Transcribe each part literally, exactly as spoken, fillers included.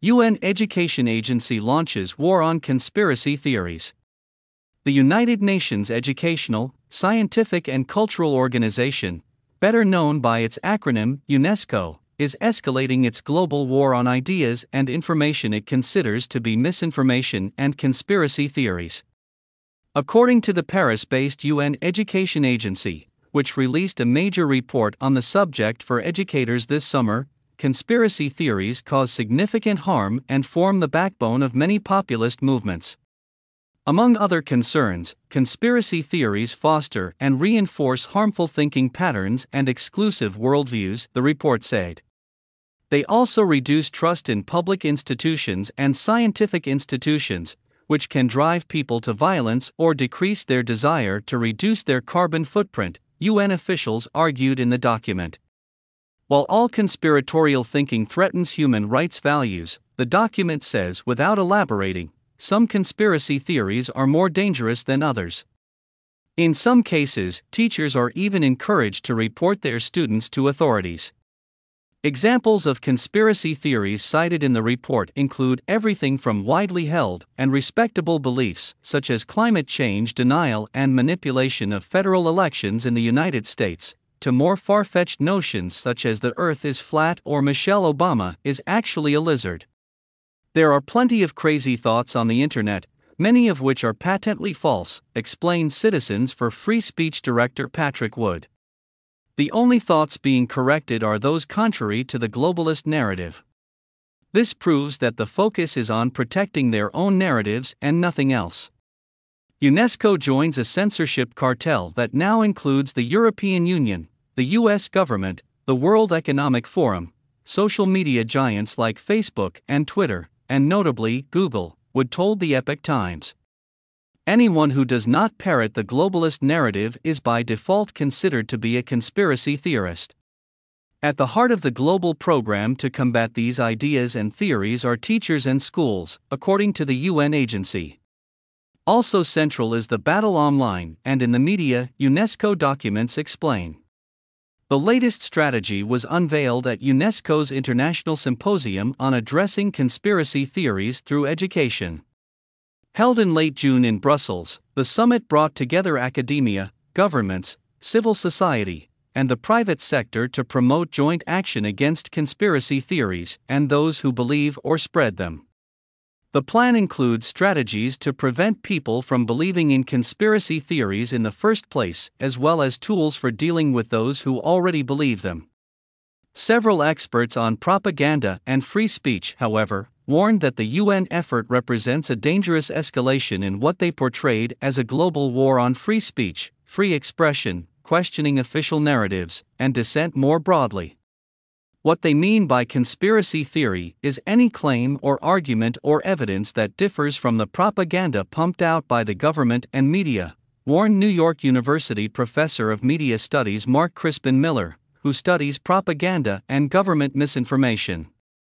U N Education Agency launches war on conspiracy theories. The United Nations Educational, Scientific and Cultural Organization, better known by its acronym UNESCO, is escalating its global war on ideas and information it considers to be misinformation and conspiracy theories. According to the Paris-based U N Education Agency, which released a major report on the subject for educators this summer, conspiracy theories cause significant harm and form the backbone of many populist movements. Among other concerns, conspiracy theories foster and reinforce harmful thinking patterns and exclusive worldviews, the report said. They also reduce trust in public institutions and scientific institutions, which can drive people to violence or decrease their desire to reduce their carbon footprint, U N officials argued in the document. While all conspiratorial thinking threatens human rights values, the document says without elaborating, some conspiracy theories are more dangerous than others. In some cases, teachers are even encouraged to report their students to authorities. Examples of conspiracy theories cited in the report include everything from widely held and respectable beliefs, such as climate change denial and manipulation of federal elections in the United States, to more far-fetched notions such as the Earth is flat or Michelle Obama is actually a lizard. There are plenty of crazy thoughts on the internet, many of which are patently false, explained Citizens for Free Speech director Patrick Wood. The only thoughts being corrected are those contrary to the globalist narrative. This proves that the focus is on protecting their own narratives and nothing else. UNESCO joins a censorship cartel that now includes the European Union, the U S government, the World Economic Forum, social media giants like Facebook and Twitter, and notably Google, Wood told the Epoch Times. Anyone who does not parrot the globalist narrative is by default considered to be a conspiracy theorist. At the heart of the global program to combat these ideas and theories are teachers and schools, according to the U N agency. Also central is the battle online and in the media, UNESCO documents explain. The latest strategy was unveiled at UNESCO's International Symposium on Addressing Conspiracy Theories Through Education. Held in late June in Brussels, the summit brought together academia, governments, civil society, and the private sector to promote joint action against conspiracy theories and those who believe or spread them. The plan includes strategies to prevent people from believing in conspiracy theories in the first place, as well as tools for dealing with those who already believe them. Several experts on propaganda and free speech, however, warned that the U N effort represents a dangerous escalation in what they portrayed as a global war on free speech, free expression, questioning official narratives, and dissent more broadly. What they mean by conspiracy theory is any claim or argument or evidence that differs from the propaganda pumped out by the government and media, warned New York University professor of media studies Mark Crispin Miller, who studies propaganda and government misinformation.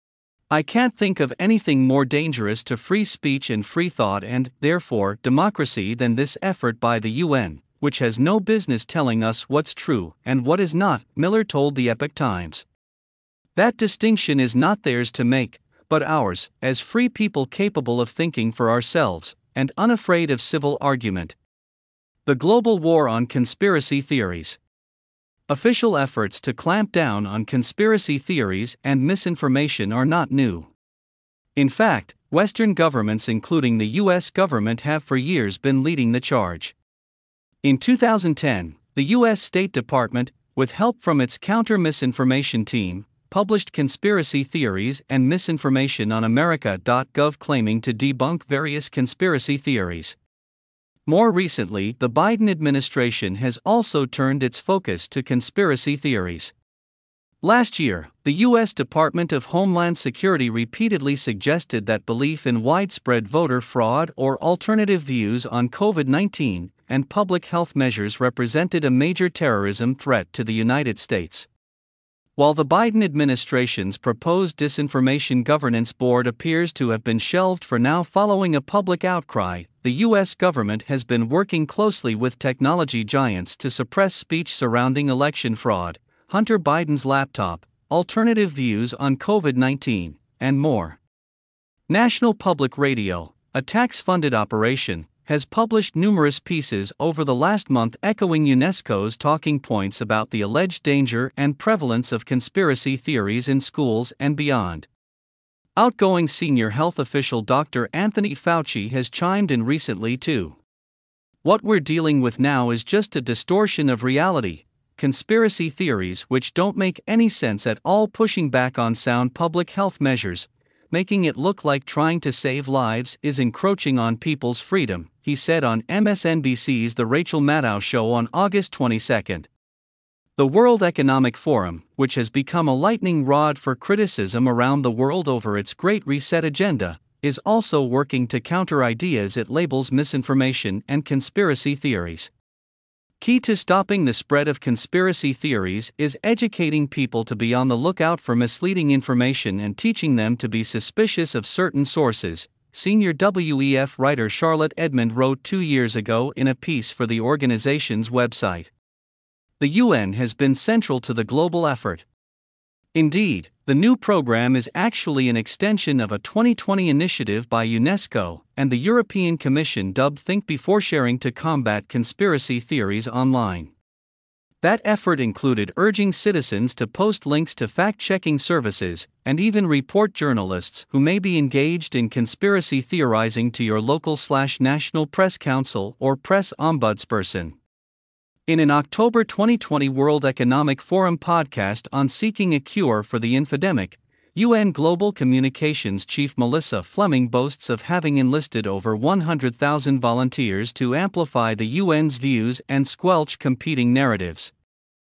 I can't think of anything more dangerous to free speech and free thought and, therefore, democracy than this effort by the U N, which has no business telling us what's true and what is not, Miller told the Epoch Times. That distinction is not theirs to make, but ours, as free people capable of thinking for ourselves, and unafraid of civil argument. The global war on conspiracy theories. Official efforts to clamp down on conspiracy theories and misinformation are not new. In fact, Western governments including the U S government have for years been leading the charge. In two thousand ten, the U S State Department, with help from its counter-misinformation team, published Conspiracy Theories and Misinformation on America dot gov claiming to debunk various conspiracy theories. More recently, the Biden administration has also turned its focus to conspiracy theories. Last year, the U S Department of Homeland Security repeatedly suggested that belief in widespread voter fraud or alternative views on COVID nineteen and public health measures represented a major terrorism threat to the United States. While the Biden administration's proposed Disinformation Governance Board appears to have been shelved for now following a public outcry, the U S government has been working closely with technology giants to suppress speech surrounding election fraud, Hunter Biden's laptop, alternative views on COVID nineteen, and more. National Public Radio, a tax-funded operation, has published numerous pieces over the last month echoing UNESCO's talking points about the alleged danger and prevalence of conspiracy theories in schools and beyond. Outgoing senior health official Doctor Anthony Fauci has chimed in recently too. What we're dealing with now is just a distortion of reality, conspiracy theories which don't make any sense at all, pushing back on sound public health measures, making it look like trying to save lives is encroaching on people's freedom, he said on M S N B C's The Rachel Maddow Show on August twenty-second. The World Economic Forum, which has become a lightning rod for criticism around the world over its Great Reset agenda, is also working to counter ideas it labels misinformation and conspiracy theories. Key to stopping the spread of conspiracy theories is educating people to be on the lookout for misleading information and teaching them to be suspicious of certain sources, senior W E F writer Charlotte Edmond wrote two years ago in a piece for the organization's website. The U N has been central to the global effort. Indeed, the new program is actually an extension of a twenty twenty initiative by UNESCO and the European Commission dubbed Think Before Sharing to combat conspiracy theories online. That effort included urging citizens to post links to fact-checking services and even report journalists who may be engaged in conspiracy theorizing to your local slash national press council or press ombudsperson. In an October twenty twenty World Economic Forum podcast on seeking a cure for the infodemic, U N Global Communications Chief Melissa Fleming boasts of having enlisted over one hundred thousand volunteers to amplify the U N's views and squelch competing narratives.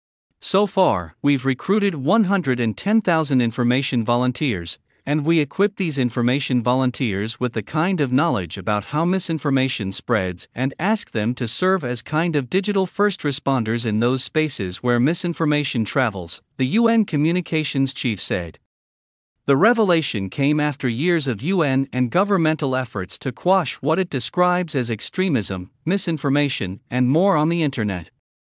So far, we've recruited one hundred ten thousand information volunteers, and we equip these information volunteers with the kind of knowledge about how misinformation spreads and ask them to serve as kind of digital first responders in those spaces where misinformation travels, the U N communications chief said. The revelation came after years of U N and governmental efforts to quash what it describes as extremism, misinformation, and more on the internet.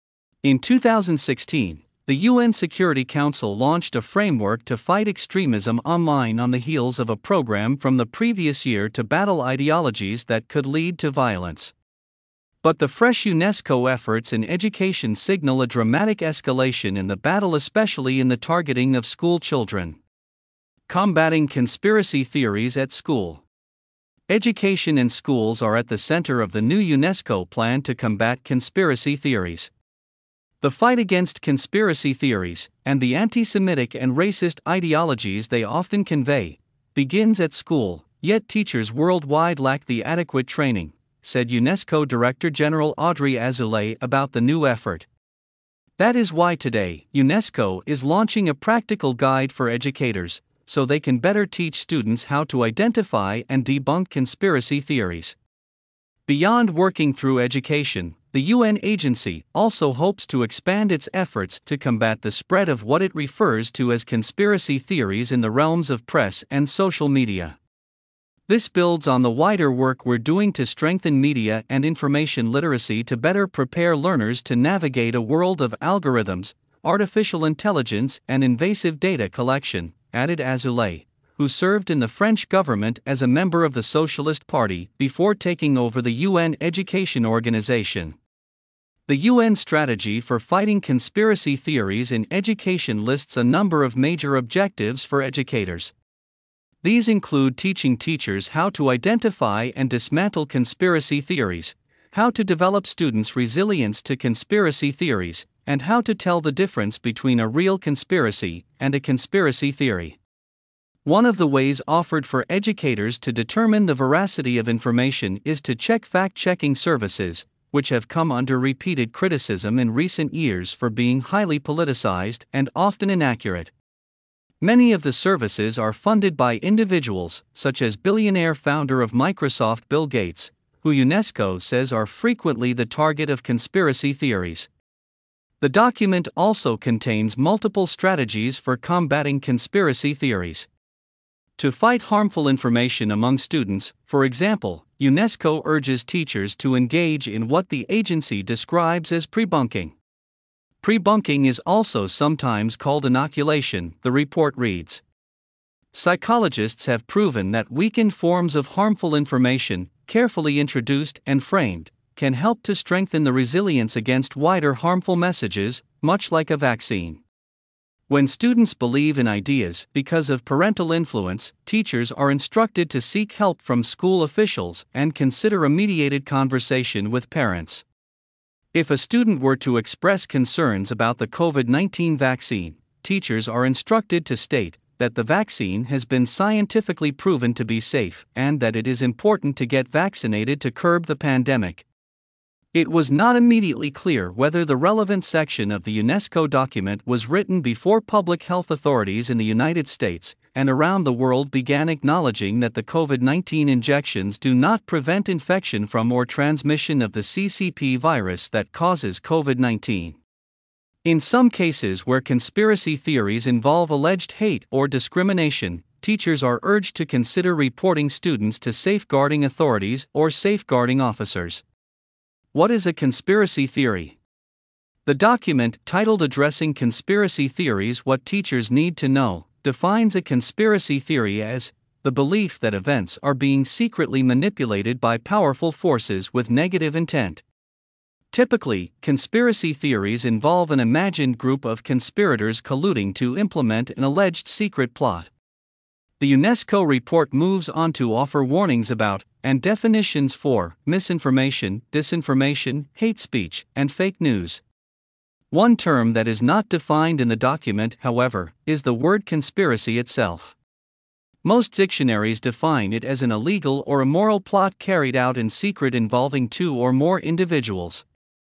In two thousand sixteen, the U N Security Council launched a framework to fight extremism online on the heels of a program from the previous year to battle ideologies that could lead to violence. But the fresh UNESCO efforts in education signal a dramatic escalation in the battle, especially in the targeting of school children. Combating conspiracy theories at school. Education and schools are at the center of the new UNESCO plan to combat conspiracy theories. The fight against conspiracy theories, and the anti-Semitic and racist ideologies they often convey, begins at school, yet teachers worldwide lack the adequate training, said UNESCO Director General Audrey Azoulay about the new effort. That is why today, UNESCO is launching a practical guide for educators, so they can better teach students how to identify and debunk conspiracy theories. Beyond working through education, the U N agency also hopes to expand its efforts to combat the spread of what it refers to as conspiracy theories in the realms of press and social media. This builds on the wider work we're doing to strengthen media and information literacy to better prepare learners to navigate a world of algorithms, artificial intelligence, and invasive data collection, added Azoulay, who served in the French government as a member of the Socialist Party before taking over the U N Education Organization. The U N strategy for fighting conspiracy theories in education lists a number of major objectives for educators. These include teaching teachers how to identify and dismantle conspiracy theories, how to develop students' resilience to conspiracy theories, and how to tell the difference between a real conspiracy and a conspiracy theory. One of the ways offered for educators to determine the veracity of information is to check fact-checking services, which have come under repeated criticism in recent years for being highly politicized and often inaccurate. Many of the services are funded by individuals, such as billionaire founder of Microsoft Bill Gates, who UNESCO says are frequently the target of conspiracy theories. The document also contains multiple strategies for combating conspiracy theories. To fight harmful information among students, for example, UNESCO urges teachers to engage in what the agency describes as pre-bunking. Pre-bunking is also sometimes called inoculation, the report reads. Psychologists have proven that weakened forms of harmful information, carefully introduced and framed, can help to strengthen the resilience against wider harmful messages, much like a vaccine. When students believe in ideas because of parental influence, teachers are instructed to seek help from school officials and consider a mediated conversation with parents. If a student were to express concerns about the COVID nineteen vaccine, teachers are instructed to state that the vaccine has been scientifically proven to be safe and that it is important to get vaccinated to curb the pandemic. It was not immediately clear whether the relevant section of the UNESCO document was written before public health authorities in the United States and around the world began acknowledging that the COVID nineteen injections do not prevent infection from or transmission of the C C P virus that causes COVID nineteen. In some cases where conspiracy theories involve alleged hate or discrimination, teachers are urged to consider reporting students to safeguarding authorities or safeguarding officers. What is a conspiracy theory? The document, titled Addressing Conspiracy Theories: What Teachers Need to Know, defines a conspiracy theory as the belief that events are being secretly manipulated by powerful forces with negative intent. Typically, conspiracy theories involve an imagined group of conspirators colluding to implement an alleged secret plot. The UNESCO report moves on to offer warnings about, and definitions for, misinformation, disinformation, hate speech, and fake news. One term that is not defined in the document, however, is the word conspiracy itself. Most dictionaries define it as an illegal or immoral plot carried out in secret involving two or more individuals.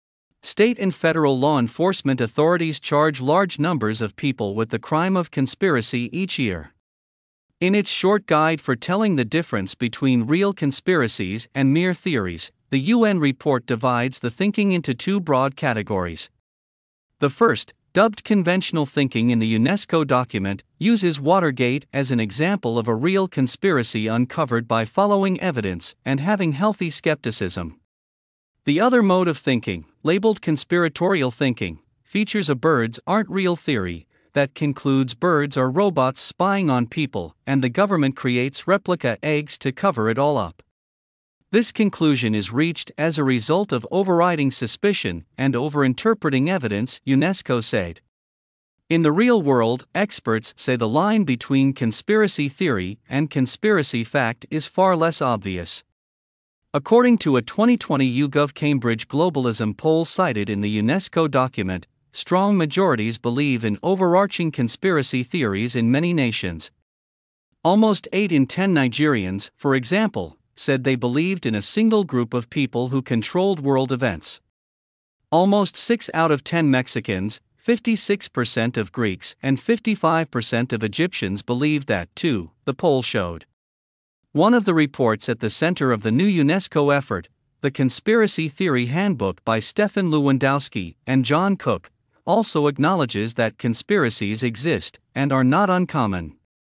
State and federal law enforcement authorities charge large numbers of people with the crime of conspiracy each year. In its short guide for telling the difference between real conspiracies and mere theories, the U N report divides the thinking into two broad categories. The first, dubbed conventional thinking in the UNESCO document, uses Watergate as an example of a real conspiracy uncovered by following evidence and having healthy skepticism. The other mode of thinking, labeled conspiratorial thinking, features a birds aren't real theory that concludes birds are robots spying on people, and the government creates replica eggs to cover it all up. This conclusion is reached as a result of overriding suspicion and overinterpreting evidence, UNESCO said. In the real world, experts say the line between conspiracy theory and conspiracy fact is far less obvious. According to a twenty twenty YouGov Cambridge Globalism poll cited in the UNESCO document, strong majorities believe in overarching conspiracy theories in many nations. Almost eight in ten Nigerians, for example, said they believed in a single group of people who controlled world events. Almost six out of ten Mexicans, fifty-six percent of Greeks, and fifty-five percent of Egyptians believed that, too, the poll showed. One of the reports at the center of the new UNESCO effort, the Conspiracy Theory Handbook by Stefan Lewandowski and John Cook, also acknowledges that conspiracies exist and are not uncommon.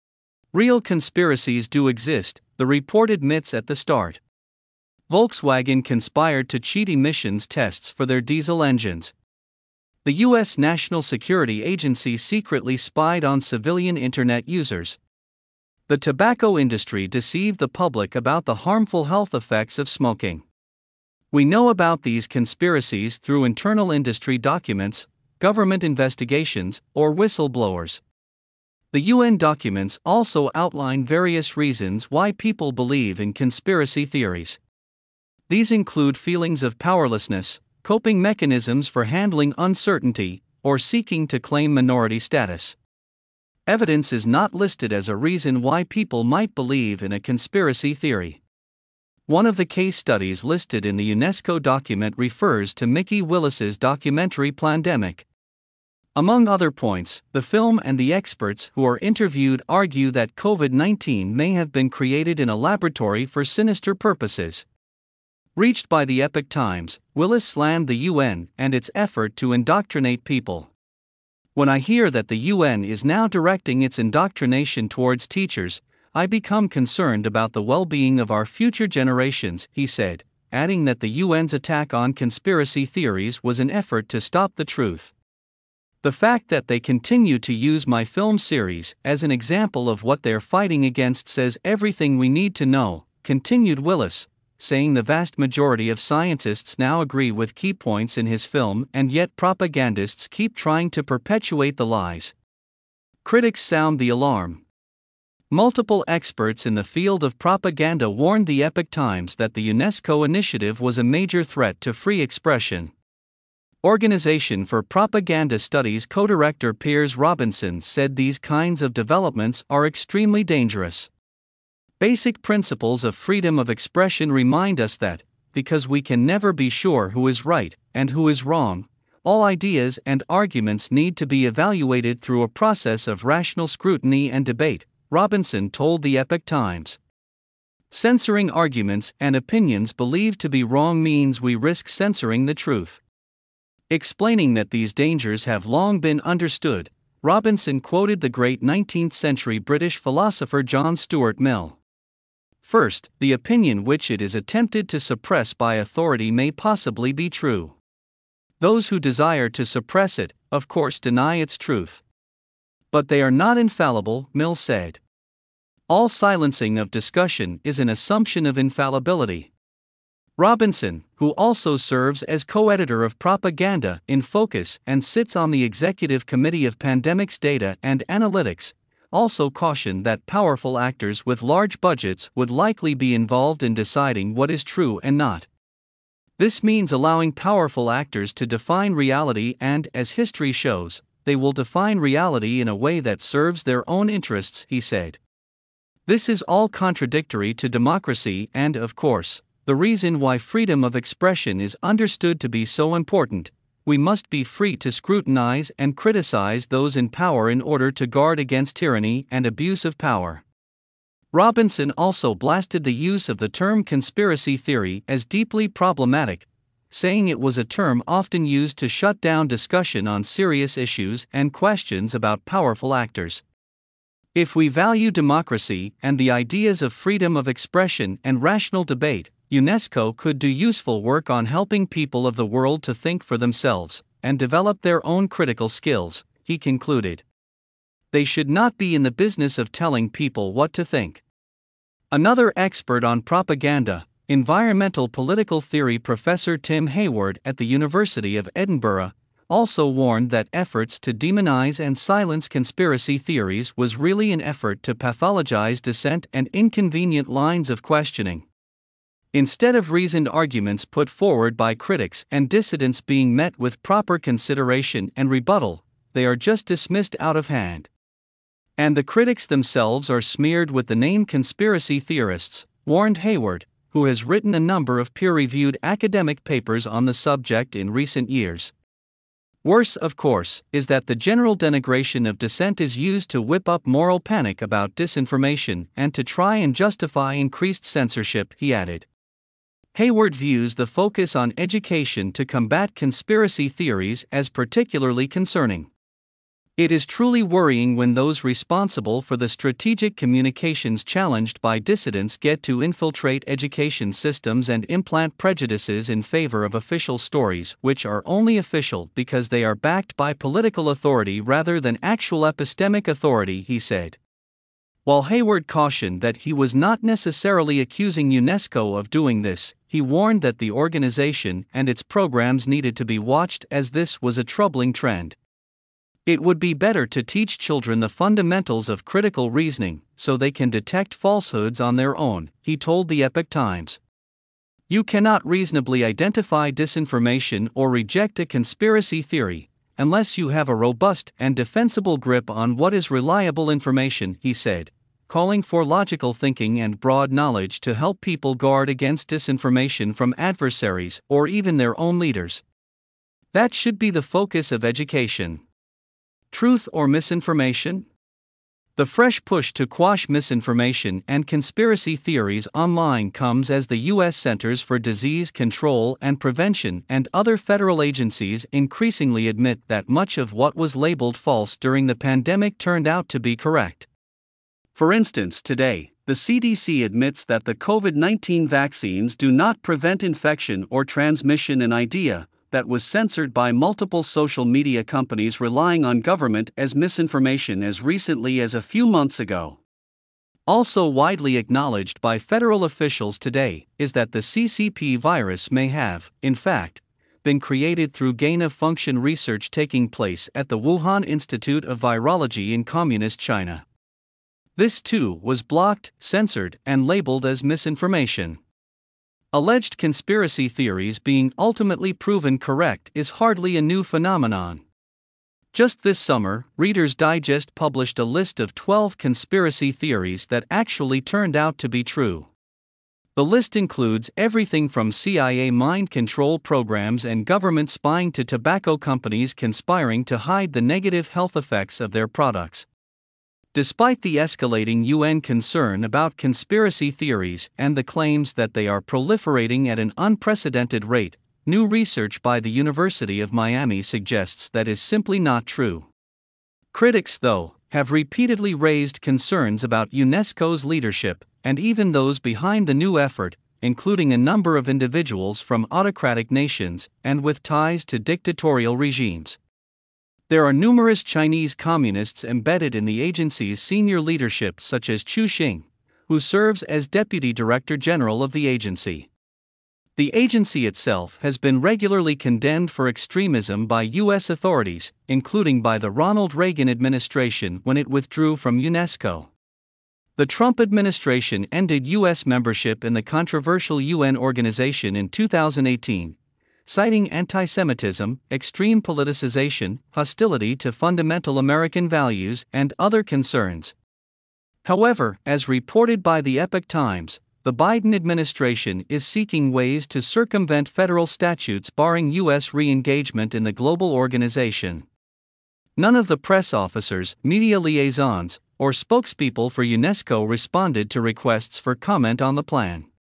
Real conspiracies do exist, the report admits at the start. Volkswagen conspired to cheat emissions tests for their diesel engines. The U S National Security Agency secretly spied on civilian internet users. The tobacco industry deceived the public about the harmful health effects of smoking. We know about these conspiracies through internal industry documents, government investigations, or whistleblowers. The U N documents also outline various reasons why people believe in conspiracy theories. These include feelings of powerlessness, coping mechanisms for handling uncertainty, or seeking to claim minority status. Evidence is not listed as a reason why people might believe in a conspiracy theory. One of the case studies listed in the UNESCO document refers to Mickey Willis's documentary Plandemic. Among other points, the film and the experts who are interviewed argue that COVID nineteen may have been created in a laboratory for sinister purposes. Reached by the Epoch Times, Willis slammed the U N and its effort to indoctrinate people. When I hear that the U N is now directing its indoctrination towards teachers, I become concerned about the well-being of our future generations, he said, adding that the U N's attack on conspiracy theories was an effort to stop the truth. The fact that they continue to use my film series as an example of what they're fighting against says everything we need to know," continued Willis, saying the vast majority of scientists now agree with key points in his film, and yet propagandists keep trying to perpetuate the lies. Critics sound the alarm. Multiple experts in the field of propaganda warned the Epoch Times that the UNESCO initiative was a major threat to free expression. Organization for Propaganda Studies co-director Piers Robinson said these kinds of developments are extremely dangerous. Basic principles of freedom of expression remind us that, because we can never be sure who is right and who is wrong, all ideas and arguments need to be evaluated through a process of rational scrutiny and debate, Robinson told the Epoch Times. Censoring arguments and opinions believed to be wrong means we risk censoring the truth. Explaining that these dangers have long been understood, Robinson quoted the great nineteenth century British philosopher John Stuart Mill. First, the opinion which it is attempted to suppress by authority may possibly be true. Those who desire to suppress it, of course, deny its truth. But they are not infallible, Mill said. All silencing of discussion is an assumption of infallibility. Robinson, who also serves as co-editor of Propaganda in Focus and sits on the Executive Committee of Pandemics Data and Analytics, also cautioned that powerful actors with large budgets would likely be involved in deciding what is true and not. This means allowing powerful actors to define reality, and, as history shows, they will define reality in a way that serves their own interests, he said. This is all contradictory to democracy and, of course, the reason why freedom of expression is understood to be so important. We must be free to scrutinize and criticize those in power in order to guard against tyranny and abuse of power. Robinson also blasted the use of the term conspiracy theory as deeply problematic, saying it was a term often used to shut down discussion on serious issues and questions about powerful actors. If we value democracy and the ideas of freedom of expression and rational debate, UNESCO could do useful work on helping people of the world to think for themselves and develop their own critical skills, he concluded. They should not be in the business of telling people what to think. Another expert on propaganda, environmental political theory Professor Tim Hayward at the University of Edinburgh, also warned that efforts to demonize and silence conspiracy theories was really an effort to pathologize dissent and inconvenient lines of questioning. Instead of reasoned arguments put forward by critics and dissidents being met with proper consideration and rebuttal, they are just dismissed out of hand. And the critics themselves are smeared with the name conspiracy theorists, warned Hayward, who has written a number of peer-reviewed academic papers on the subject in recent years. Worse, of course, is that the general denigration of dissent is used to whip up moral panic about disinformation and to try and justify increased censorship, he added. Hayward views the focus on education to combat conspiracy theories as particularly concerning. It is truly worrying when those responsible for the strategic communications challenged by dissidents get to infiltrate education systems and implant prejudices in favor of official stories which are only official because they are backed by political authority rather than actual epistemic authority, he said. While Hayward cautioned that he was not necessarily accusing UNESCO of doing this, he warned that the organization and its programs needed to be watched as this was a troubling trend. It would be better to teach children the fundamentals of critical reasoning so they can detect falsehoods on their own, he told the Epoch Times. You cannot reasonably identify disinformation or reject a conspiracy theory unless you have a robust and defensible grip on what is reliable information, he said, calling for logical thinking and broad knowledge to help people guard against disinformation from adversaries or even their own leaders. That should be the focus of education. Truth or misinformation? The fresh push to quash misinformation and conspiracy theories online comes as the U S Centers for Disease Control and Prevention and other federal agencies increasingly admit that much of what was labeled false during the pandemic turned out to be correct. For instance, today, the C D C admits that the COVID nineteen vaccines do not prevent infection or transmission, an idea that was censored by multiple social media companies relying on government as misinformation as recently as a few months ago. Also widely acknowledged by federal officials today is that the C C P virus may have, in fact, been created through gain-of-function research taking place at the Wuhan Institute of Virology in Communist China. This too was blocked, censored, and labeled as misinformation. Alleged conspiracy theories being ultimately proven correct is hardly a new phenomenon. Just this summer, Reader's Digest published a list of twelve conspiracy theories that actually turned out to be true. The list includes everything from C I A mind control programs and government spying to tobacco companies conspiring to hide the negative health effects of their products. Despite the escalating U N concern about conspiracy theories and the claims that they are proliferating at an unprecedented rate, new research by the University of Miami suggests that is simply not true. Critics, though, have repeatedly raised concerns about UNESCO's leadership, and even those behind the new effort, including a number of individuals from autocratic nations and with ties to dictatorial regimes. There are numerous Chinese communists embedded in the agency's senior leadership, such as Chu Xing, who serves as Deputy Director General of the agency. The agency itself has been regularly condemned for extremism by U S authorities, including by the Ronald Reagan administration when it withdrew from UNESCO. The Trump administration ended U S membership in the controversial U N organization in two thousand eighteen, citing anti-Semitism, extreme politicization, hostility to fundamental American values, and other concerns. However, as reported by the Epoch Times, the Biden administration is seeking ways to circumvent federal statutes barring U S re-engagement in the global organization. None of the press officers, media liaisons, or spokespeople for UNESCO responded to requests for comment on the plan.